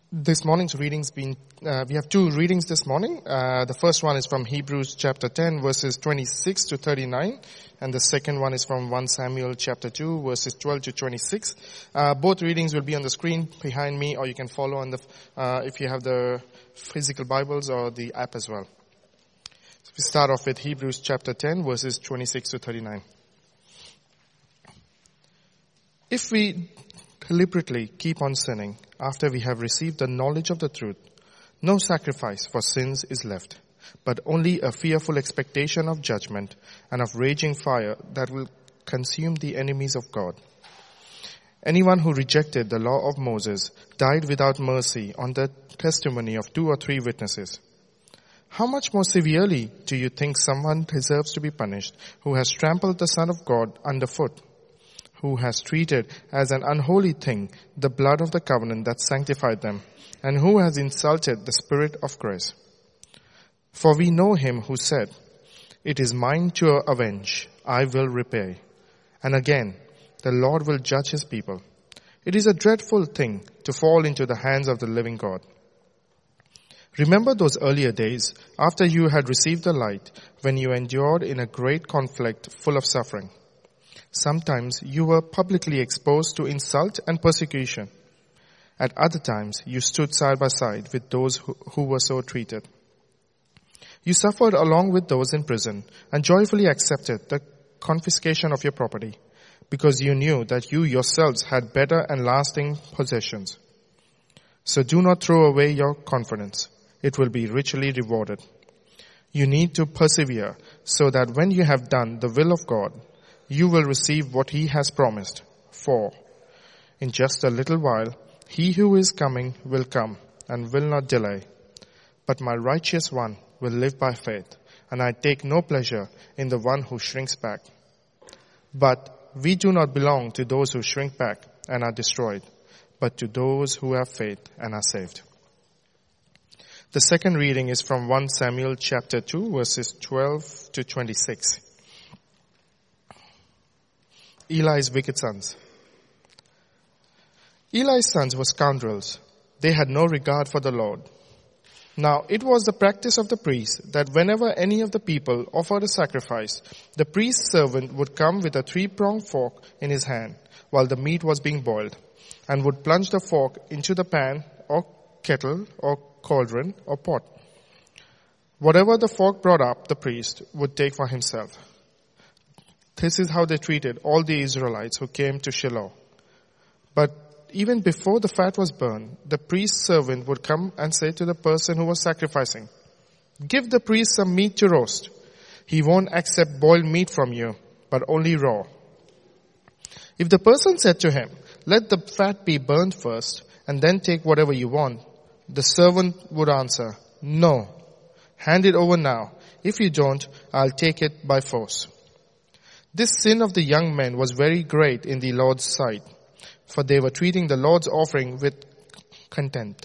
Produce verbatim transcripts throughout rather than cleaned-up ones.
This morning's readings been, uh, we have two readings this morning. Uh, the first one is from Hebrews chapter ten verses twenty-six to thirty-nine. And the second one is from First Samuel chapter two verses twelve to twenty-six. Uh, both readings will be on the screen behind me, or you can follow on the, uh, if you have the physical Bibles or the app as well. So we start off with Hebrews chapter ten verses twenty-six to thirty-nine. If we deliberately keep on sinning after we have received the knowledge of the truth, no sacrifice for sins is left, but only a fearful expectation of judgment and of raging fire that will consume the enemies of God. Anyone who rejected the law of Moses died without mercy on the testimony of two or three witnesses. How much more severely do you think someone deserves to be punished who has trampled the Son of God underfoot, who has treated as an unholy thing the blood of the covenant that sanctified them, and who has insulted the Spirit of grace? For we know him who said, "It is mine to avenge, I will repay." And again, the Lord will judge his people. It is a dreadful thing to fall into the hands of the living God. Remember those earlier days after you had received the light, when you endured in a great conflict full of suffering. Sometimes you were publicly exposed to insult and persecution. At other times you stood side by side with those who, who were so treated. You suffered along with those in prison and joyfully accepted the confiscation of your property, because you knew that you yourselves had better and lasting possessions. So do not throw away your confidence. It will be richly rewarded. You need to persevere so that when you have done the will of God, you will receive what he has promised. For in just a little while, he who is coming will come and will not delay. But my righteous one will live by faith, and I take no pleasure in the one who shrinks back. But we do not belong to those who shrink back and are destroyed, but to those who have faith and are saved. The second reading is from First Samuel chapter two verses twelve to twenty-six. Eli's wicked sons. Eli's sons were scoundrels. They had no regard for the Lord. Now it was the practice of the priest that whenever any of the people offered a sacrifice, the priest's servant would come with a three-pronged fork in his hand while the meat was being boiled, and would plunge the fork into the pan or kettle or cauldron or pot. Whatever the fork brought up, the priest would take for himself. This is how they treated all the Israelites who came to Shiloh. But even before the fat was burned, the priest's servant would come and say to the person who was sacrificing, "Give the priest some meat to roast. He won't accept boiled meat from you, but only raw." If the person said to him, "Let the fat be burned first, and then take whatever you want," the servant would answer, "No, hand it over now. If you don't, I'll take it by force." This sin of the young men was very great in the Lord's sight, for they were treating the Lord's offering with contempt.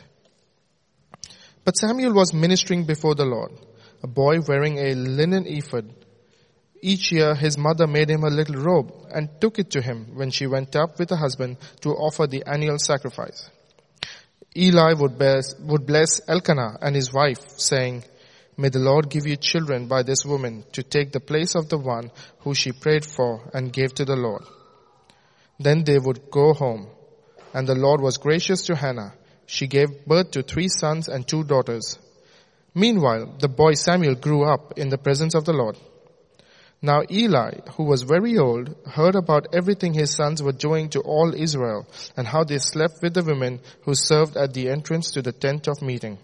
But Samuel was ministering before the Lord, a boy wearing a linen ephod. Each year his mother made him a little robe and took it to him when she went up with her husband to offer the annual sacrifice. Eli would bless, would bless Elkanah and his wife, saying, "May the Lord give you children by this woman to take the place of the one who she prayed for and gave to the Lord." Then they would go home, and the Lord was gracious to Hannah. She gave birth to three sons and two daughters. Meanwhile, the boy Samuel grew up in the presence of the Lord. Now Eli, who was very old, heard about everything his sons were doing to all Israel, and how they slept with the women who served at the entrance to the tent of meeting.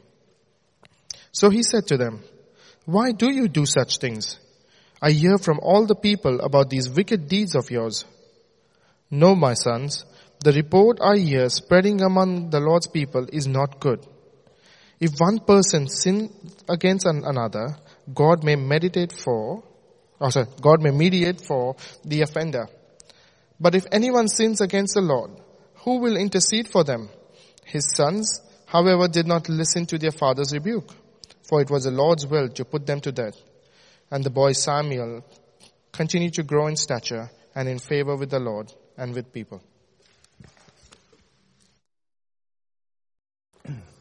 So he said to them, "Why do you do such things? I hear from all the people about these wicked deeds of yours. No, my sons, the report I hear spreading among the Lord's people is not good. If one person sins against another, God may meditate for, or sorry, God may mediate for the offender. But if anyone sins against the Lord, who will intercede for them? His sons, however, did not listen to their father's rebuke, for it was the Lord's will to put them to death. And the boy Samuel continued to grow in stature and in favor with the Lord and with people."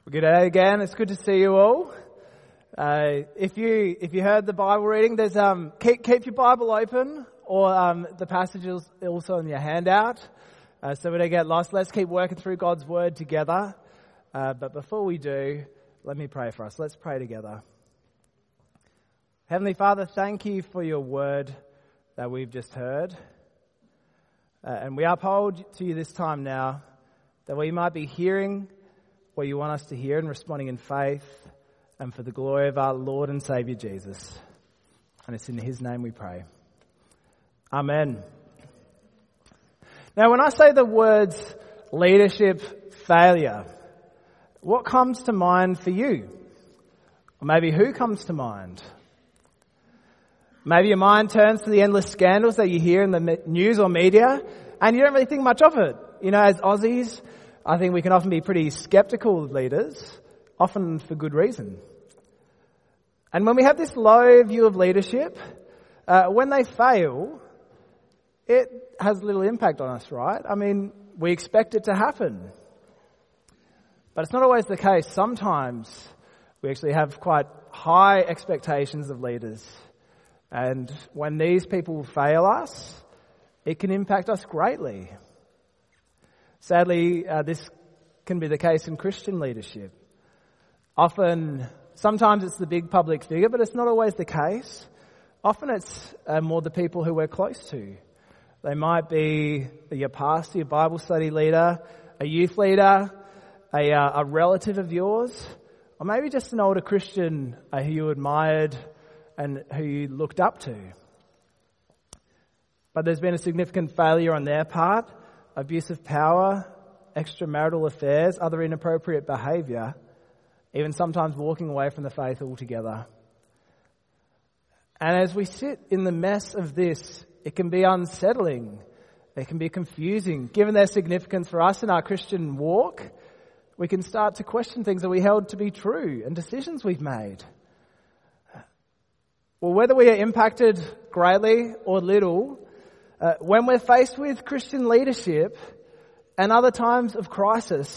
Good day again. It's good to see you all. Uh, if you if you heard the Bible reading, there's um keep keep your Bible open, or um the passage is also in your handout, uh, so we don't get lost. Let's keep working through God's Word together. Uh, but before we do, let me pray for us. Let's pray together. Heavenly Father, thank you for your Word that we've just heard, uh, and we uphold to you this time now that we might be hearing what you want us to hear and responding in faith, and for the glory of our Lord and Saviour Jesus. And it's in His name we pray. Amen. Now, when I say the words leadership failure, what comes to mind for you? Or maybe who comes to mind? Maybe your mind turns to the endless scandals that you hear in the news or media, and you don't really think much of it. You know, as Aussies, I think we can often be pretty skeptical of leaders, often for good reason. And when we have this low view of leadership, uh, when they fail, it has little impact on us, right? I mean, we expect it to happen. But it's not always the case. Sometimes we actually have quite high expectations of leaders. And when these people fail us, it can impact us greatly. Sadly, uh, this can be the case in Christian leadership. Often, sometimes it's the big public figure, but it's not always the case. Often it's uh, more the people who we're close to. They might be your pastor, your Bible study leader, a youth leader, a, uh, a relative of yours, or maybe just an older Christian uh, who you admired and who you looked up to. But there's been a significant failure on their part. Abuse of power, extramarital affairs, other inappropriate behaviour, even sometimes walking away from the faith altogether. And as we sit in the mess of this, it can be unsettling. It can be confusing. Given their significance for us in our Christian walk, we can start to question things that we held to be true and decisions we've made. Well, whether we are impacted greatly or little, Uh, when we're faced with Christian leadership and other times of crisis,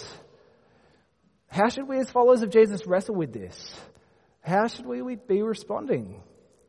how should we as followers of Jesus wrestle with this? How should we be responding?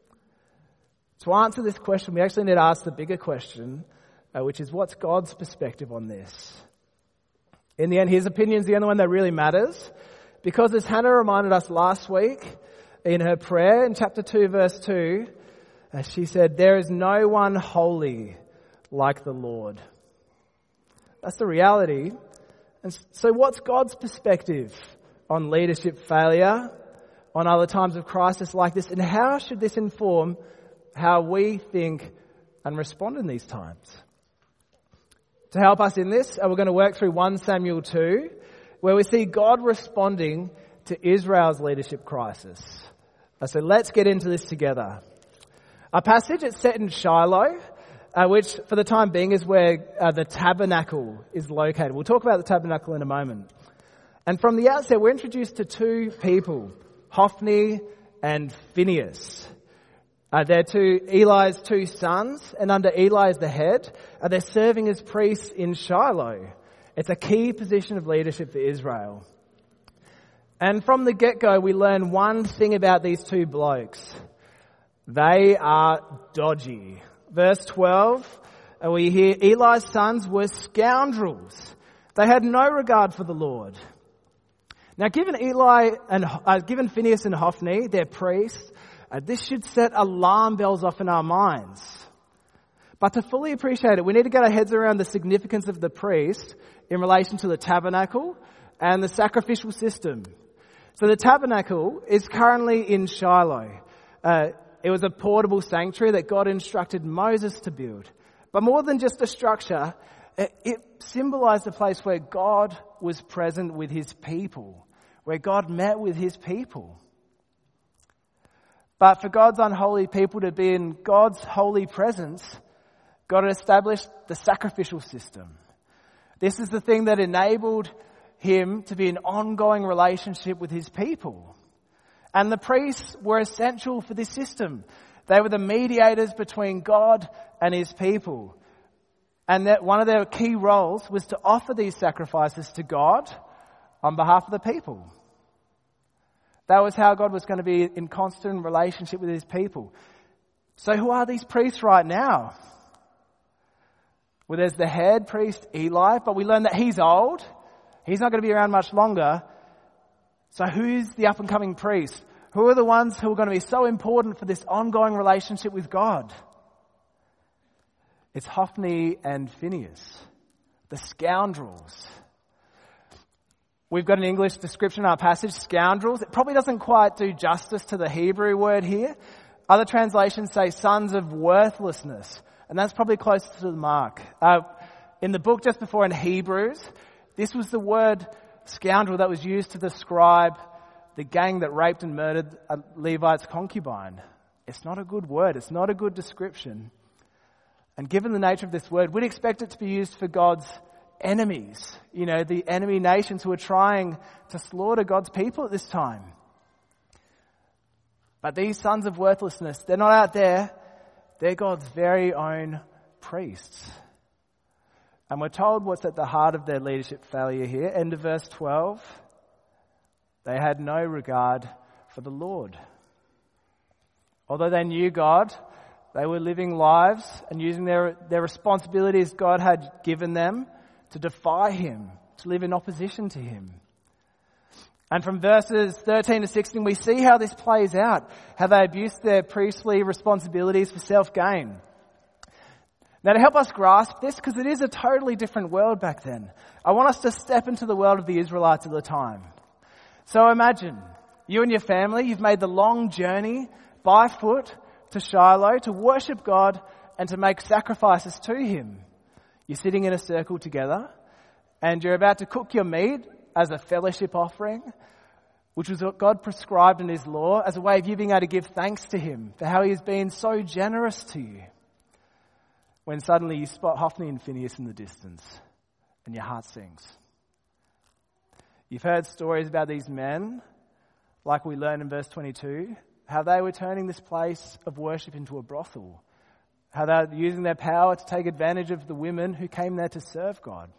To answer this question, we actually need to ask the bigger question, uh, which is, what's God's perspective on this? In the end, His opinion is the only one that really matters, because as Hannah reminded us last week in her prayer in chapter two, verse two, uh, she said, "There is no one holy like the Lord." That's the reality. And so what's God's perspective on leadership failure, on other times of crisis like this, and how should this inform how we think and respond in these times? To help us in this, we're going to work through First Samuel two, where we see God responding to Israel's leadership crisis. So let's get into this together. Our passage, it's set in Shiloh, uh, which for the time being is where uh, the tabernacle is located. We'll talk about the tabernacle in a moment. And from the outset, we're introduced to two people, Hophni and Phinehas. Uh, they're two, Eli's two sons, and under Eli as the head, uh, they're serving as priests in Shiloh. It's a key position of leadership for Israel. And from the get-go, we learn one thing about these two blokes. They are dodgy. Verse twelve, we hear Eli's sons were scoundrels. They had no regard for the Lord. Now, given Eli and uh, given Phinehas and Hophni, they're priests, uh, this should set alarm bells off in our minds. But to fully appreciate it, we need to get our heads around the significance of the priest in relation to the tabernacle and the sacrificial system. So the tabernacle is currently in Shiloh. Uh, It was a portable sanctuary that God instructed Moses to build. But more than just a structure, it, it symbolized a place where God was present with His people, where God met with His people. But for God's unholy people to be in God's holy presence, God had established the sacrificial system. This is the thing that enabled Him to be in ongoing relationship with His people. And the priests were essential for this system. They were the mediators between God and His people. And that one of their key roles was to offer these sacrifices to God on behalf of the people. That was how God was going to be in constant relationship with his people. So who are these priests right now? Well, there's the head priest, Eli, but we learn that he's old. He's not going to be around much longer. So who's the up-and-coming priest? Who are the ones who are going to be so important for this ongoing relationship with God? It's Hophni and Phinehas, the scoundrels. We've got an English description in our passage, scoundrels. It probably doesn't quite do justice to the Hebrew word here. Other translations say sons of worthlessness, and that's probably closer to the mark. Uh, in the book just before in Hebrews, this was the word scoundrel that was used to describe the gang that raped and murdered a Levite's concubine. It's not a good word. It's not a good description. And given the nature of this word, we'd expect it to be used for God's enemies. You know, the enemy nations who are trying to slaughter God's people at this time. But these sons of worthlessness, they're not out there. They're God's very own priests. And we're told what's at the heart of their leadership failure here. End of verse twelve. They had no regard for the Lord. Although they knew God, they were living lives and using their, their responsibilities God had given them to defy him, to live in opposition to him. And from verses thirteen to sixteen, we see how this plays out, how they abused their priestly responsibilities for self-gain. Now, to help us grasp this, because it is a totally different world back then, I want us to step into the world of the Israelites at the time. So imagine, you and your family, you've made the long journey by foot to Shiloh to worship God and to make sacrifices to him. You're sitting in a circle together and you're about to cook your meat as a fellowship offering, which was what God prescribed in his law as a way of you being able to give thanks to him for how he has been so generous to you. When suddenly you spot Hophni and Phinehas in the distance and your heart sinks. You've heard stories about these men, like we learn in verse twenty-two, how they were turning this place of worship into a brothel. How they were using their power to take advantage of the women who came there to serve God.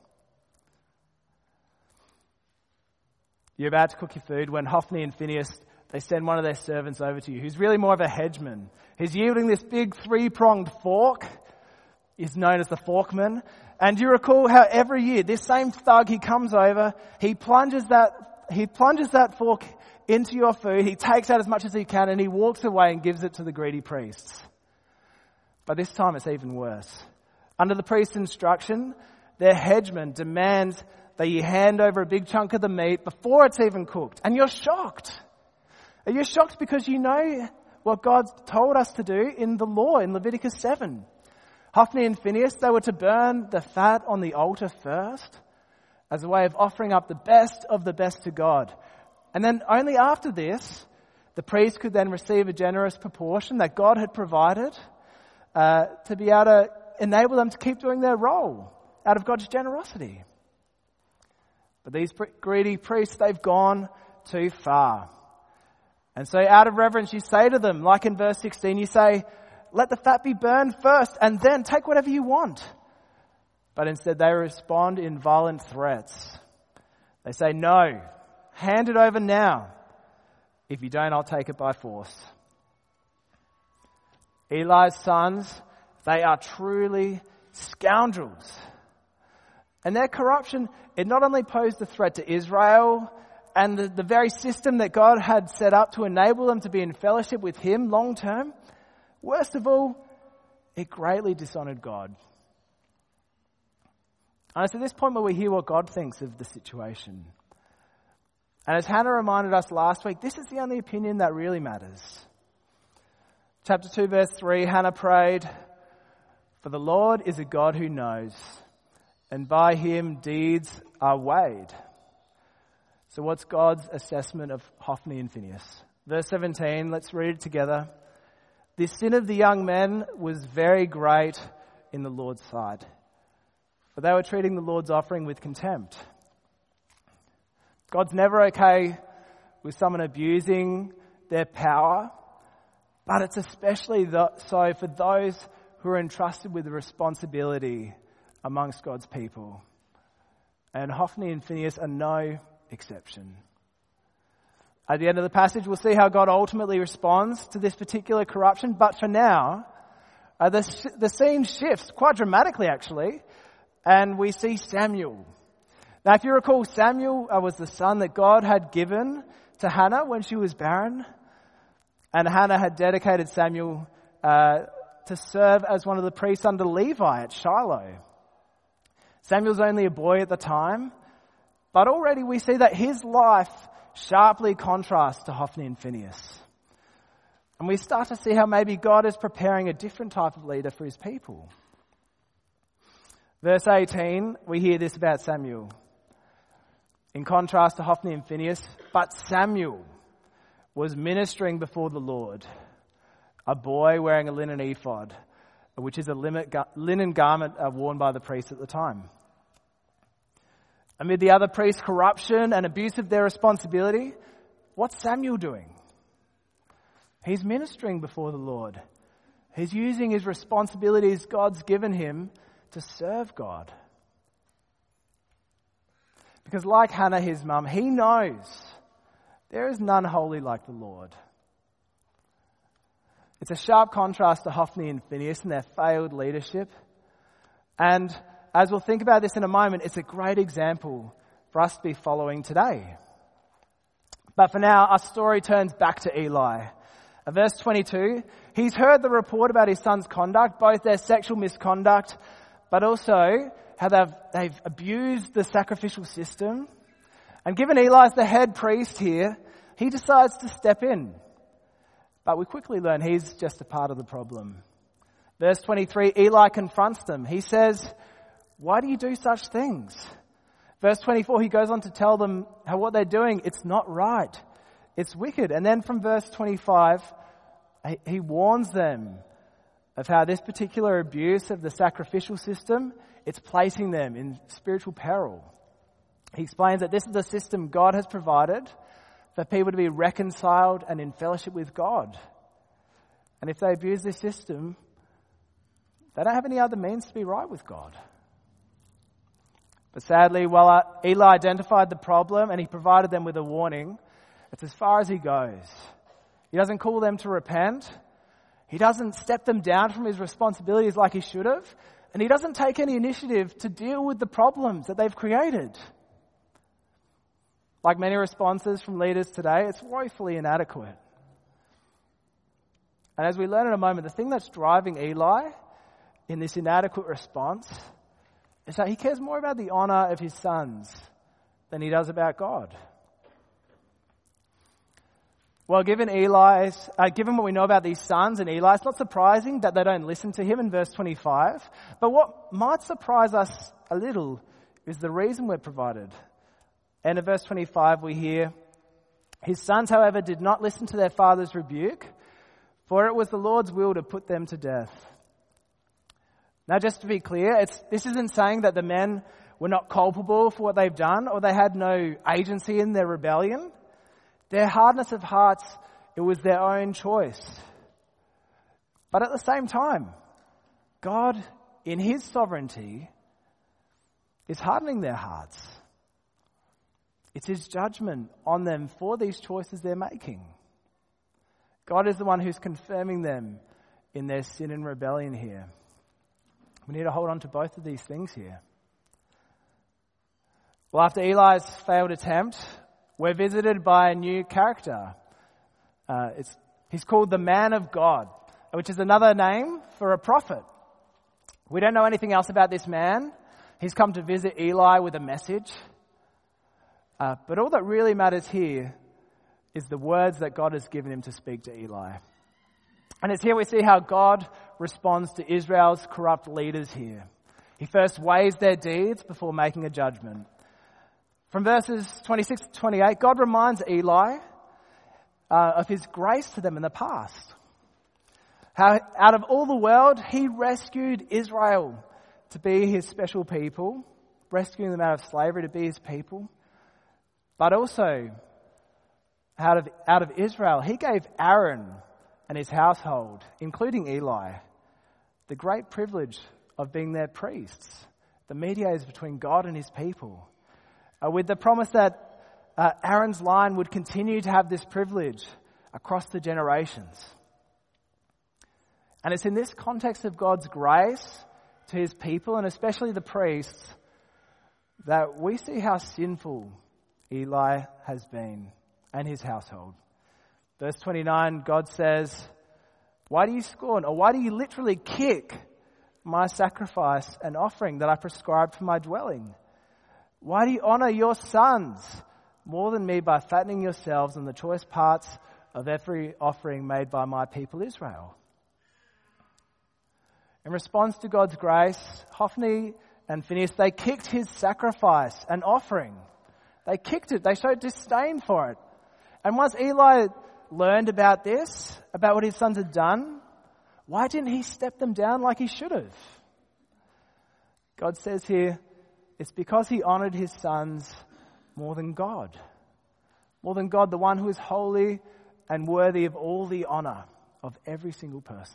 You're about to cook your food when Hophni and Phinehas, they send one of their servants over to you, who's really more of a hedgeman. He's yielding this big three-pronged fork. Is known as the forkman. And you recall how every year this same thug, he comes over, he plunges that he plunges that fork into your food, he takes out as much as he can and he walks away and gives it to the greedy priests. But this time it's even worse. Under the priest's instruction, their hedgeman demands that you hand over a big chunk of the meat before it's even cooked. And you're shocked. Are you shocked because you know what God told us to do in the law in Leviticus seven? Hophni and Phinehas, they were to burn the fat on the altar first as a way of offering up the best of the best to God. And then only after this, the priest could then receive a generous proportion that God had provided uh, to be able to enable them to keep doing their role out of God's generosity. But these pre- greedy priests, they've gone too far. And so out of reverence, you say to them, like in verse sixteen, you say, let the fat be burned first and then take whatever you want. But instead they respond in violent threats. They say, no, hand it over now. If you don't, I'll take it by force. Eli's sons, they are truly scoundrels. And their corruption, it not only posed a threat to Israel and the, the very system that God had set up to enable them to be in fellowship with him long term, worst of all, it greatly dishonored God. And it's at this point where we hear what God thinks of the situation. And as Hannah reminded us last week, this is the only opinion that really matters. Chapter two, verse three, Hannah prayed, "For the Lord is a God who knows, and by him deeds are weighed." So what's God's assessment of Hophni and Phinehas? Verse seventeen, let's read it together. "This sin of the young men was very great in the Lord's sight, for they were treating the Lord's offering with contempt." God's never okay with someone abusing their power, but it's especially so for those who are entrusted with the responsibility amongst God's people. And Hophni and Phinehas are no exception. At the end of the passage, we'll see how God ultimately responds to this particular corruption. But for now, uh, the, the scene shifts quite dramatically, actually, and we see Samuel. Now, if you recall, Samuel uh, was the son that God had given to Hannah when she was barren, and Hannah had dedicated Samuel uh, to serve as one of the priests under Levi at Shiloh. Samuel's only a boy at the time, but already we see that his life sharply contrasts to Hophni and Phinehas. And we start to see how maybe God is preparing a different type of leader for his people. Verse eighteen, we hear this about Samuel. In contrast to Hophni and Phinehas, but Samuel was ministering before the Lord, a boy wearing a linen ephod, which is a linen garment worn by the priests at the time. Amid the other priests' corruption and abuse of their responsibility, what's Samuel doing? He's ministering before the Lord. He's using his responsibilities God's given him to serve God. Because like Hannah, his mum, he knows there is none holy like the Lord. It's a sharp contrast to Hophni and Phinehas and their failed leadership. And as we'll think about this in a moment, it's a great example for us to be following today. But for now, our story turns back to Eli. At verse twenty-two, he's heard the report about his son's conduct, both their sexual misconduct, but also how they've, they've abused the sacrificial system. And given Eli's the head priest here, he decides to step in. But we quickly learn he's just a part of the problem. Verse twenty-three, Eli confronts them. He says, "Why do you do such things?" Verse twenty-four, he goes on to tell them how what they're doing, it's not right. It's wicked. And then from verse twenty-five, he warns them of how this particular abuse of the sacrificial system, it's placing them in spiritual peril. He explains that this is the system God has provided for people to be reconciled and in fellowship with God. And if they abuse this system, they don't have any other means to be right with God. But sadly, while Eli identified the problem and he provided them with a warning, it's as far as he goes. He doesn't call them to repent. He doesn't step them down from his responsibilities like he should have. And he doesn't take any initiative to deal with the problems that they've created. Like many responses from leaders today, it's woefully inadequate. And as we learn in a moment, the thing that's driving Eli in this inadequate response is that he cares more about the honor of his sons than he does about God. Well, given Eli's, uh, given what we know about these sons and Eli, it's not surprising that they don't listen to him in verse twenty-five. But what might surprise us a little is the reason we're provided. And in verse twenty-five we hear, "His sons, however, did not listen to their father's rebuke, for it was the Lord's will to put them to death." Now, just to be clear, it's, this isn't saying that the men were not culpable for what they've done or they had no agency in their rebellion. Their hardness of hearts, it was their own choice. But at the same time, God, in his sovereignty, is hardening their hearts. It's his judgment on them for these choices they're making. God is the one who's confirming them in their sin and rebellion here. We need to hold on to both of these things here. Well, after Eli's failed attempt, we're visited by a new character. Uh, it's, he's called the Man of God, which is another name for a prophet. We don't know anything else about this man. He's come to visit Eli with a message. Uh, but all that really matters here is the words that God has given him to speak to Eli. And it's here we see how God responds to Israel's corrupt leaders here. He first weighs their deeds before making a judgment. From verses twenty-six to twenty-eight, God reminds Eli uh, of his grace to them in the past. How out of all the world, he rescued Israel to be his special people, rescuing them out of slavery to be his people. But also, out of, out of Israel, he gave Aaron and his household, including Eli, the great privilege of being their priests, the mediators between God and his people, uh, with the promise that uh, Aaron's line would continue to have this privilege across the generations. And it's in this context of God's grace to his people, and especially the priests, that we see how sinful Eli has been and his household. Verse twenty-nine, God says, "Why do you scorn, or why do you literally kick my sacrifice and offering that I prescribed for my dwelling? Why do you honor your sons more than me by fattening yourselves on the choice parts of every offering made by my people Israel?" In response to God's grace, Hophni and Phinehas, they kicked his sacrifice and offering. They kicked it. They showed disdain for it. And once Eli learned about this, about what his sons had done, why didn't he step them down like he should have? God says here, it's because he honored his sons more than God. More than God, the one who is holy and worthy of all the honor of every single person.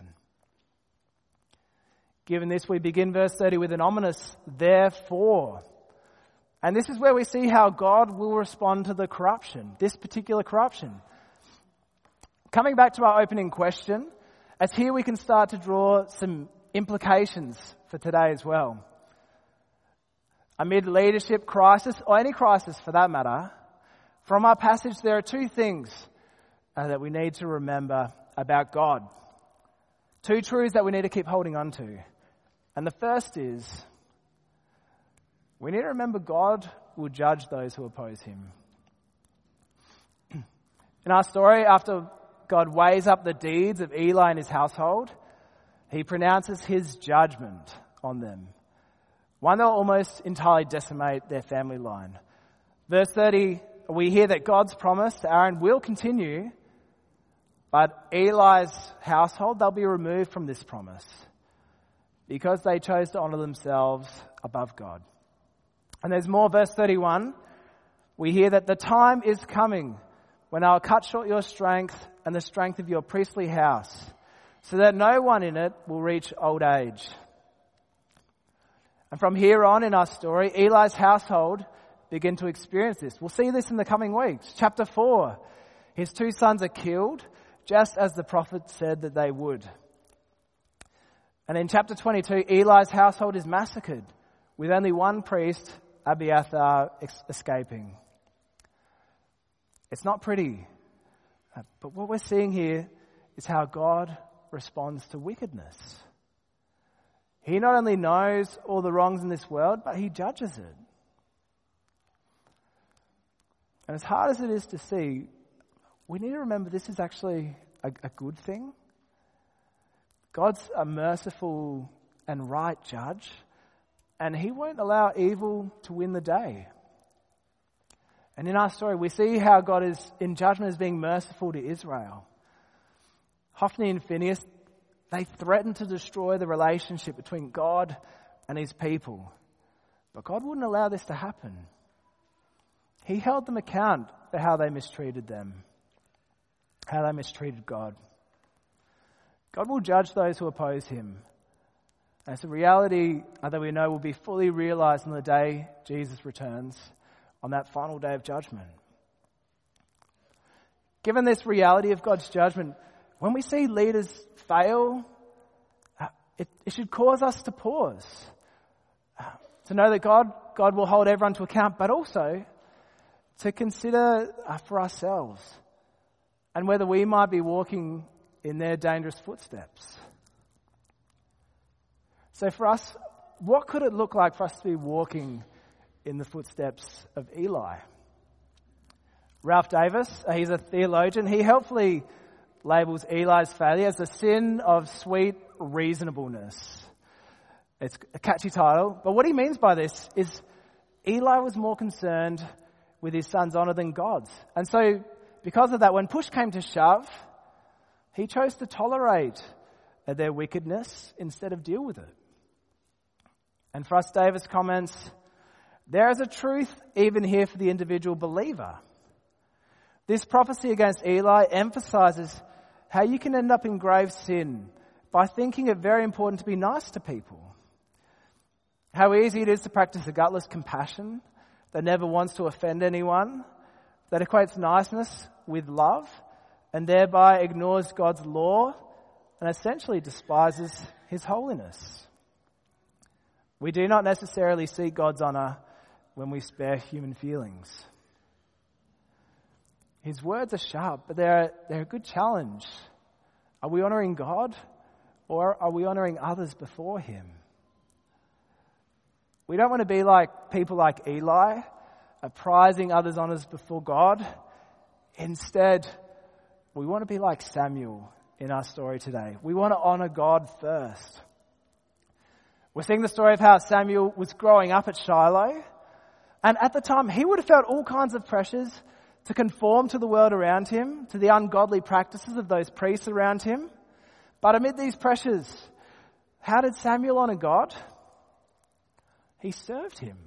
Given this, we begin verse thirty with an ominous therefore. And this is where we see how God will respond to the corruption, this particular corruption. Coming back to our opening question, as here we can start to draw some implications for today as well. Amid leadership crisis, or any crisis for that matter, from our passage there are two things uh, that we need to remember about God. Two truths that we need to keep holding on to. And the first is, we need to remember God will judge those who oppose him. In our story, after God weighs up the deeds of Eli and his household, he pronounces his judgment on them. One that will almost entirely decimate their family line. Verse thirty, we hear that God's promise to Aaron will continue, but Eli's household, they'll be removed from this promise because they chose to honor themselves above God. And there's more, verse thirty-one. We hear that the time is coming when I'll cut short your strength and the strength of your priestly house, so that no one in it will reach old age. And from here on in our story, Eli's household begin to experience this. We'll see this in the coming weeks. Chapter four, his two sons are killed, just as the prophet said that they would. And in chapter twenty-two, Eli's household is massacred, with only one priest, Abiathar, ex- escaping. It's not pretty. But what we're seeing here is how God responds to wickedness. He not only knows all the wrongs in this world, but he judges it. And as hard as it is to see, we need to remember this is actually a, a good thing. God's a merciful and right judge, and he won't allow evil to win the day. And in our story, we see how God is, in judgment, is being merciful to Israel. Hophni and Phinehas, they threatened to destroy the relationship between God and his people. But God wouldn't allow this to happen. He held them account for how they mistreated them, how they mistreated God. God will judge those who oppose him. And it's a reality that we know will be fully realized on the day Jesus returns, on that final day of judgment. Given this reality of God's judgment, when we see leaders fail, it, it should cause us to pause, to know that God, God will hold everyone to account, but also to consider for ourselves and whether we might be walking in their dangerous footsteps. So for us, what could it look like for us to be walking in the footsteps of Eli? Ralph Davis, he's a theologian, he helpfully labels Eli's failure as the sin of sweet reasonableness. It's a catchy title, but what he means by this is Eli was more concerned with his son's honor than God's. And so because of that, when push came to shove, he chose to tolerate their wickedness instead of deal with it. And for us, Davis comments, there is a truth even here for the individual believer. This prophecy against Eli emphasizes how you can end up in grave sin by thinking it very important to be nice to people. How easy it is to practice a gutless compassion that never wants to offend anyone, that equates niceness with love and thereby ignores God's law and essentially despises his holiness. We do not necessarily seek God's honour when we spare human feelings. His words are sharp, but they're, they're a good challenge. Are we honouring God, or are we honouring others before him? We don't want to be like people like Eli, prizing others' honours before God. Instead, we want to be like Samuel in our story today. We want to honour God first. We're seeing the story of how Samuel was growing up at Shiloh, and at the time he would have felt all kinds of pressures to conform to the world around him, to the ungodly practices of those priests around him. But amid these pressures, how did Samuel honour God? He served him.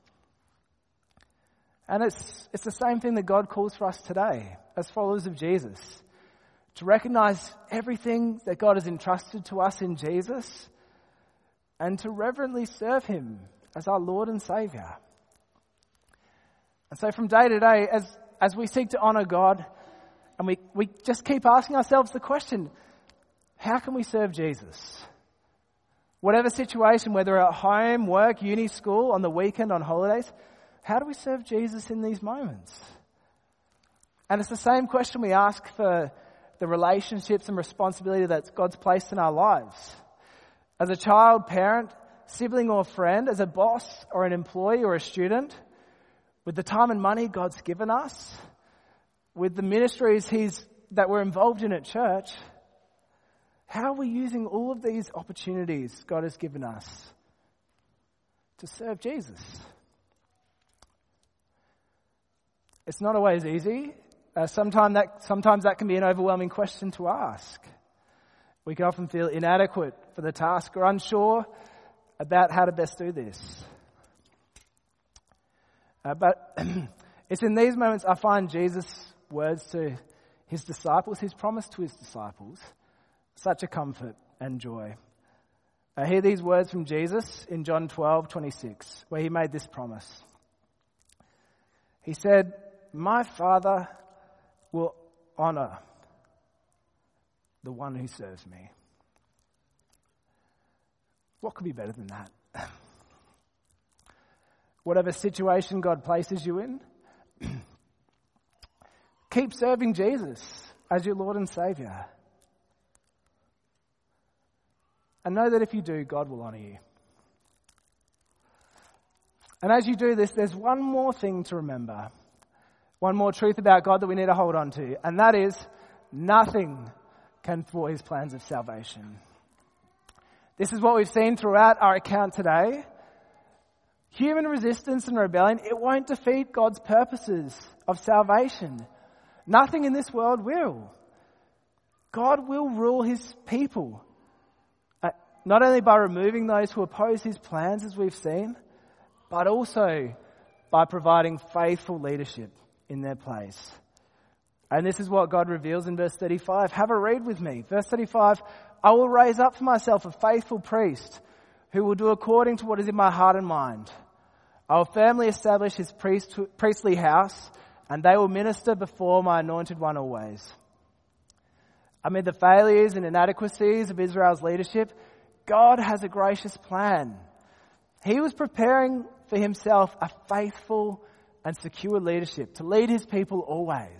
And it's it's the same thing that God calls for us today as followers of Jesus. To recognise everything that God has entrusted to us in Jesus and to reverently serve him as our Lord and Saviour. And so from day to day, as As we seek to honour God, and we, we just keep asking ourselves the question, how can we serve Jesus? Whatever situation, whether at home, work, uni, school, on the weekend, on holidays, how do we serve Jesus in these moments? And it's the same question we ask for the relationships and responsibility that God's placed in our lives. As a child, parent, sibling or friend, as a boss or an employee or a student, with the time and money God's given us, with the ministries he's, that we're involved in at church, how are we using all of these opportunities God has given us to serve Jesus? It's not always easy. Uh, sometimes that, sometimes that can be an overwhelming question to ask. We can often feel inadequate for the task or unsure about how to best do this. Uh, but it's in these moments I find Jesus' words to his disciples, his promise to his disciples, such a comfort and joy. I hear these words from Jesus in John twelve twenty-six, where he made this promise. He said, "My Father will honour the one who serves me." What could be better than that? Whatever situation God places you in, keep serving Jesus as your Lord and Saviour. And know that if you do, God will honour you. And as you do this, there's one more thing to remember. One more truth about God that we need to hold on to. And that is, nothing can thwart his plans of salvation. This is what we've seen throughout our account today. Human resistance and rebellion, it won't defeat God's purposes of salvation. Nothing in this world will. God will rule his people. Uh, not only by removing those who oppose his plans, as we've seen, but also by providing faithful leadership in their place. And this is what God reveals in verse thirty-five. Have a read with me. Verse thirty-five, "I will raise up for myself a faithful priest who will do according to what is in my heart and mind. I will firmly establish his priest, priestly house, and they will minister before my anointed one always." Amid the failures and inadequacies of Israel's leadership, God has a gracious plan. He was preparing for himself a faithful and secure leadership to lead his people always.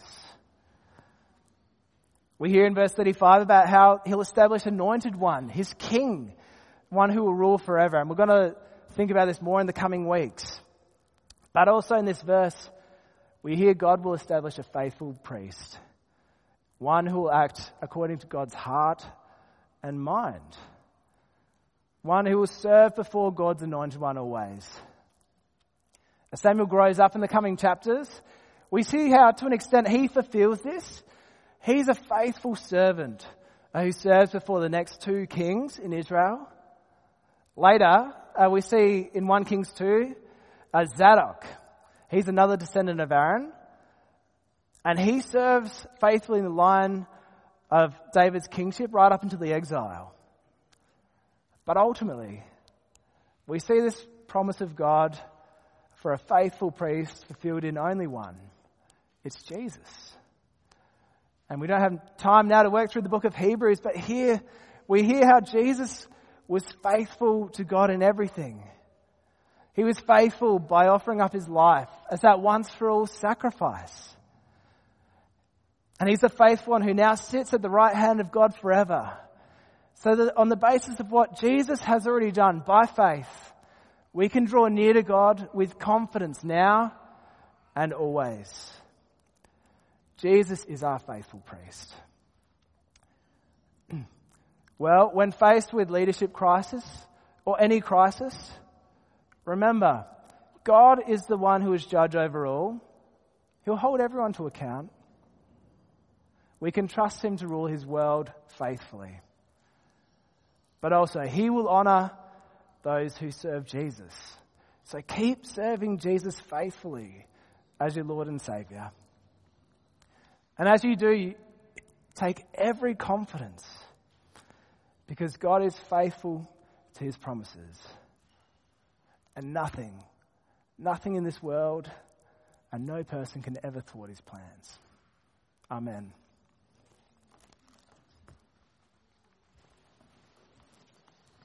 We hear in verse thirty-five about how he'll establish anointed one, his king, one who will rule forever. And we're going to think about this more in the coming weeks. But also in this verse, we hear God will establish a faithful priest, one who will act according to God's heart and mind, one who will serve before God's anointed one always. As Samuel grows up in the coming chapters, we see how to an extent he fulfills this. He's a faithful servant who serves before the next two kings in Israel. Later, uh, we see in First Kings two, uh, Zadok. He's another descendant of Aaron. And he serves faithfully in the line of David's kingship right up until the exile. But ultimately, we see this promise of God for a faithful priest fulfilled in only one, It's Jesus. And we don't have time now to work through the book of Hebrews, but here we hear how Jesus was faithful to God in everything. He was faithful by offering up his life as that once for all sacrifice. And he's the faithful one who now sits at the right hand of God forever. So that on the basis of what Jesus has already done by faith, we can draw near to God with confidence now and always. Jesus is our faithful priest. Well, when faced with leadership crisis or any crisis, remember, God is the one who is judge over all. He'll hold everyone to account. We can trust him to rule his world faithfully. But also, he will honor those who serve Jesus. So keep serving Jesus faithfully as your Lord and Savior. And as you do, take every confidence because God is faithful to his promises. And nothing, nothing in this world and no person can ever thwart his plans. Amen.